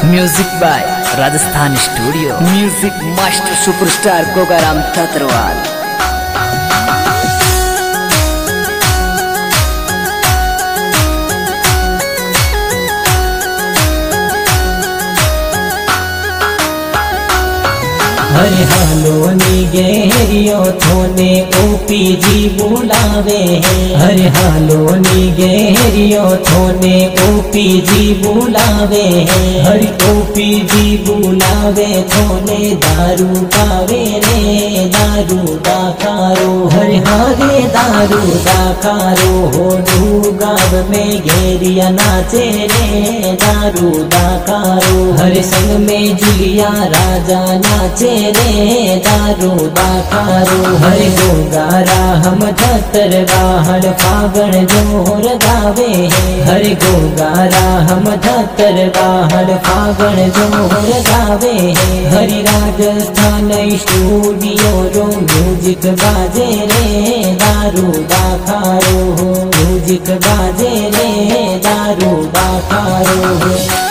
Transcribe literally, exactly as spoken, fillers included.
Music by Rajasthan studio. Music master superstar Gogaram Tatarwal. हरे हालो नी गेरियो थोने ओपी जी बुलावे हैं। हरे हालो नी गेरियो थोने ओपी जी बुलावे हैं। हरि ओपी जी बुलावे थोने दारू पावे रे दारू दाकारो। हरे हरे दारू दाकारो हो दू गाँव में घेरिया नाचे रे दारू दाकारो। हरे संग में जुलिया राजा नाचे रे दारू दाकारो। हरे गोगारा हम धतर बाहर फागण जोर गावे हैं। हरे गोगारा हम धतर बाहर फागण जोर गावे हैं। हरि राजस्थान स्टूडियो रो म्यूजिक बाजे रे दारू दाकारो। म्यूजिक बाजे रे दारू दाकारो।